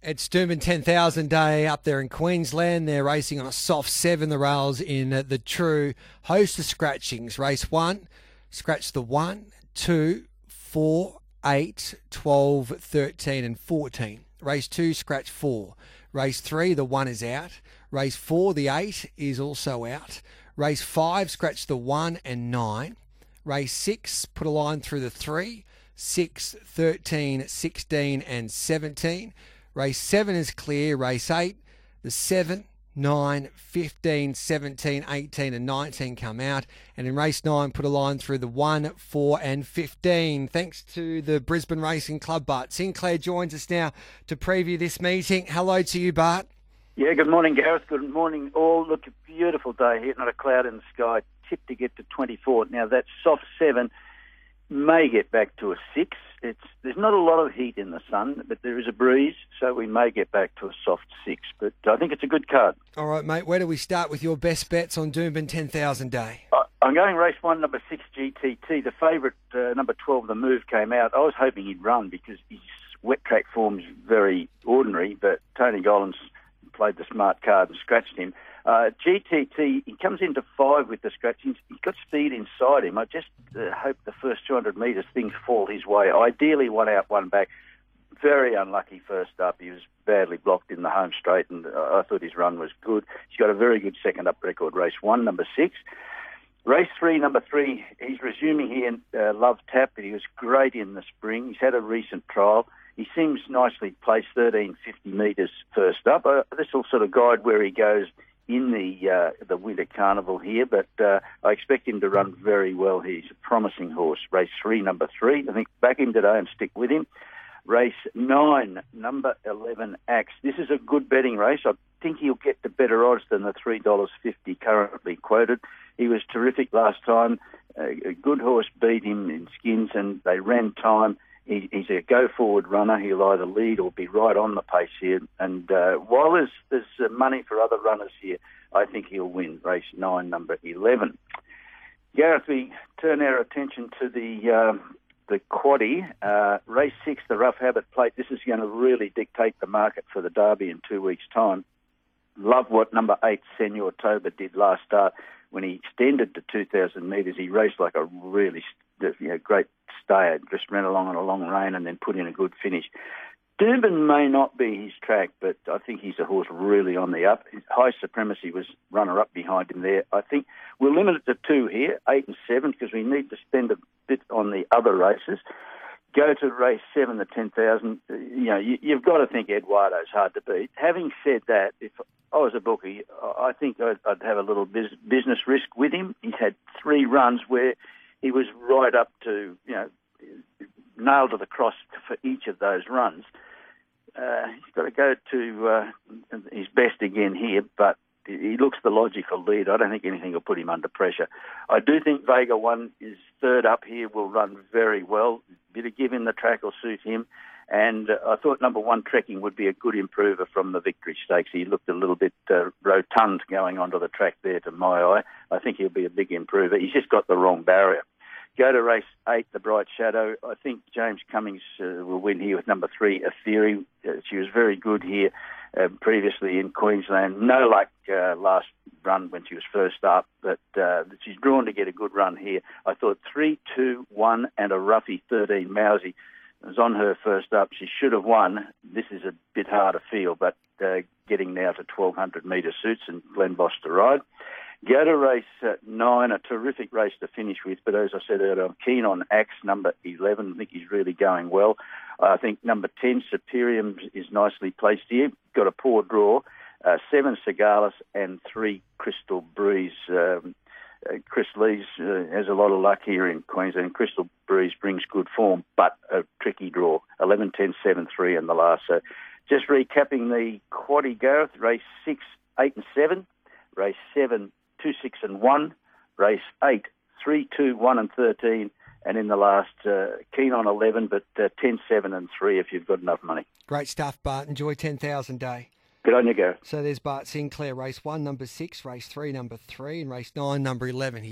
It's Doomben 10,000 Day up there in Queensland. They're racing on a soft 7 the rails in the True. Host of scratchings. Race 1, scratch the 1, 2, 4, 8, 12, 13 and 14. Race 2, scratch 4. Race 3, the 1 is out. Race 4, the 8 is also out. Race 5, scratch the 1 and 9. Race 6, put a line through the 3, 6, 13, 16 and 17. Race 7 is clear. Race 8, the 7, 9, 15, 17, 18 and 19 come out. And in race 9, put a line through the 1, 4 and 15. Thanks to the Brisbane Racing Club, Bart Sinclair joins us now to preview this meeting. Hello to you, Bart. Yeah, good morning, Gareth. Good morning, all. Look, a beautiful day here. Not a cloud in the sky. Tipped to get to 24. Now, that soft 7 may get back to a 6. There's not a lot of heat in the sun, but there is a breeze, so we may get back to a soft 6. But I think it's a good card. All right, mate. Where do we start with your best bets on Doomben 10,000 Day? I'm going race 1, number 6, GTT. The favourite, number 12, The Move, came out. I was hoping he'd run because his wet track form's very ordinary, but Tony Gollan's played the smart card and scratched him. GTT, he comes into 5 with the scratchings. He's got speed inside him. I just hope the first 200 metres things fall his way. Ideally, 1 out, 1 back. Very unlucky first up. He was badly blocked in the home straight, and I thought his run was good. He's got a very good second up record. Race 1, number 6. Race 3, number 3, he's resuming here in Love Tap. He was great in the spring. He's had a recent trial. He seems nicely placed, 1350 metres first up. This will sort of guide where he goes in the Winter Carnival here, but I expect him to run very well here. He's a promising horse. Race 3, number 3. I think back him today and stick with him. Race 9, number 11, Axe. This is a good betting race. I think he'll get to better odds than the $3.50 currently quoted. He was terrific last time. A good horse beat him in skins, and they ran time. He's a go-forward runner. He'll either lead or be right on the pace here. And while there's money for other runners here, I think he'll win. Race 9, number 11. Gareth, we turn our attention to the quaddie. Race 6, the Rough Habit Plate. This is going to really dictate the market for the Derby in 2 weeks' time. Love what number 8, Senor Toba, did last start. When he extended to 2,000 metres, he raced like a really great stayer. Just ran along on a long rein and then put in a good finish. Doomben may not be his track, but I think he's a horse really on the up. His High Supremacy was runner-up behind him there. I think we'll limit it to 2 here, 8 and 7, because we need to spend a bit on the other races. Go to race 7, the 10,000. You've got to think Eduardo's hard to beat. Having said that, if I was a bookie, I think I'd have a little business risk with him. He's had 3 runs where he was right up to, nailed to the cross for each of those runs. He's got to go to his best again here, but he looks the logical lead. I don't think anything will put him under pressure. I do think Vega 1 is third up here, will run very well. A bit of give in the track will suit him. And I thought number 1, Trekking, would be a good improver from the Victory Stakes. He looked a little bit rotund going onto the track there to my eye. I think he'll be a big improver. He's just got the wrong barrier. Go to race 8, the Bright Shadow. I think James Cummings will win here with number 3, A Theory. She was very good here previously in Queensland. No luck last run when she was first up, but she's drawn to get a good run here. I thought 3, 2, 1 and a roughie 13, Mousy, was on her first up. She should have won. This is a bit hard to feel, but getting now to 1,200 metre suits and Glenn Boss to ride. Go to race 9, a terrific race to finish with, but as I said earlier, I'm keen on Axe, number 11. I think he's really going well. I think number 10, Superior, is nicely placed here. Got a poor draw. 7, Cigalis, and 3, Crystal Breeze. Chris Lees has a lot of luck here in Queensland. Crystal Breeze brings good form, but a tricky draw. 11, 10, 7, 3 in the last. So just recapping the quaddie, Gareth. Race 6, 8 and 7. Race 7, 2, 6 and 1. Race 8, 3, 2, 1 and 13. And in the last, keen on 11, but 10, 7 and 3 if you've got enough money. Great stuff, Bart. Enjoy 10,000 Day. Good on you, Gareth. So there's Bart Sinclair, race 1, number 6, race 3, number 3, and race 9, number 11.